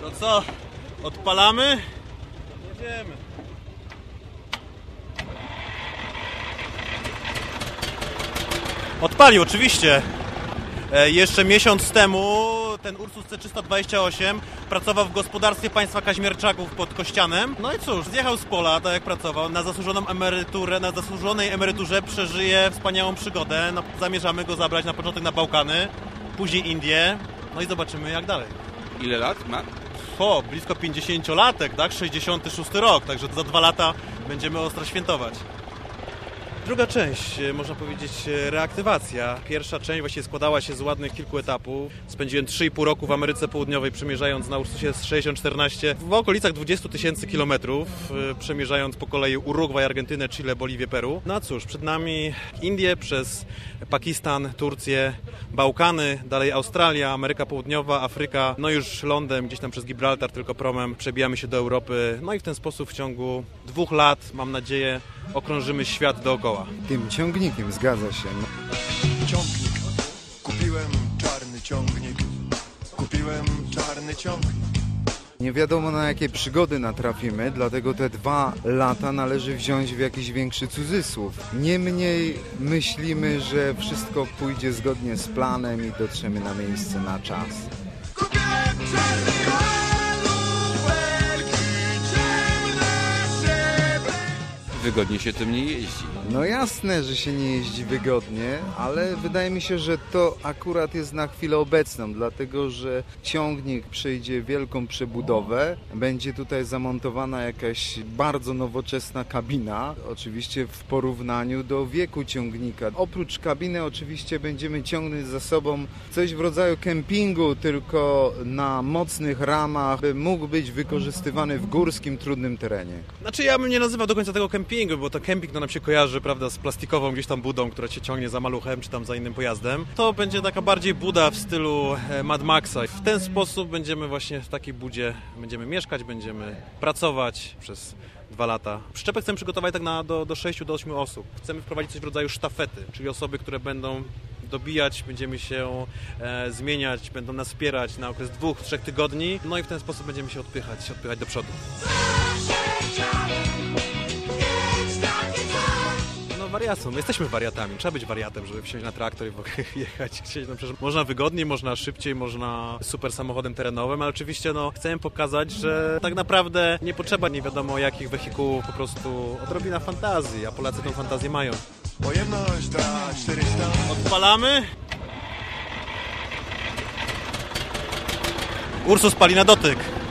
To co? Odpalamy? Jedziemy. Odpalił, oczywiście. Jeszcze miesiąc temu ten Ursus C328 pracował w gospodarstwie państwa Kaźmierczaków pod Kościanem. No i cóż, zjechał z pola, tak jak pracował, na zasłużoną emeryturę, na zasłużonej emeryturze przeżyje wspaniałą przygodę. No, zamierzamy go zabrać na początek na Bałkany, później Indie, no i zobaczymy jak dalej. Ile lat ma? Blisko 50-latek, tak? 66 rok, także za 2 lata będziemy ostro świętować. Druga część, można powiedzieć, reaktywacja. Pierwsza część właściwie składała się z ładnych kilku etapów. Spędziłem 3,5 roku w Ameryce Południowej, przemierzając na Ursusie 6014 w okolicach 20 000 kilometrów, przemierzając po kolei Urugwaj, Argentynę, Chile, Boliwię, Peru. No a cóż, przed nami Indie, przez Pakistan, Turcję, Bałkany, dalej Australia, Ameryka Południowa, Afryka, no już lądem, gdzieś tam przez Gibraltar, tylko promem, przebijamy się do Europy. No i w ten sposób w ciągu 2 lat, mam nadzieję, okrążymy świat dookoła. Tym ciągnikiem, zgadza się. Ciągnik. Kupiłem czarny ciągnik. Kupiłem czarny ciągnik. Nie wiadomo, na jakie przygody natrafimy, dlatego te 2 lata należy wziąć w jakiś większy cudzysłów. Niemniej myślimy, że wszystko pójdzie zgodnie z planem i dotrzemy na miejsce na czas. Kupiłem czarny Wygodnie się tym nie jeździ. No jasne, że się nie jeździ wygodnie, ale wydaje mi się, że to akurat jest na chwilę obecną, dlatego że ciągnik przejdzie wielką przebudowę, będzie tutaj zamontowana jakaś bardzo nowoczesna kabina, oczywiście w porównaniu do wieku ciągnika. Oprócz kabiny oczywiście będziemy ciągnąć za sobą coś w rodzaju kempingu, tylko na mocnych ramach, by mógł być wykorzystywany w górskim, trudnym terenie. Znaczy ja bym nie nazywał do końca tego kempingu, bo to kemping nam się kojarzy, prawda, z plastikową gdzieś tam budą, która się ciągnie za maluchem, czy tam za innym pojazdem. To będzie taka bardziej buda w stylu Mad Maxa. W ten sposób będziemy właśnie w takiej budzie, będziemy mieszkać, będziemy pracować przez 2 lata. Przyczepę chcemy przygotować tak do 6 do 8 osób. Chcemy wprowadzić coś w rodzaju sztafety, czyli osoby, które będą dobijać, będziemy się zmieniać, będą nas wspierać na okres 2-3 tygodni, no i w ten sposób będziemy się odpychać do przodu. Wariacją. My jesteśmy wariatami. Trzeba być wariatem, żeby wsiąść na traktor i w ogóle jechać. No, przecież można wygodniej, można szybciej, można super samochodem terenowym, ale oczywiście chcemy pokazać, że tak naprawdę nie potrzeba nie wiadomo jakich wehikułów, po prostu odrobina fantazji, a Polacy tą fantazję mają. Pojemność ta 400. Odpalamy. Ursus pali na dotyk.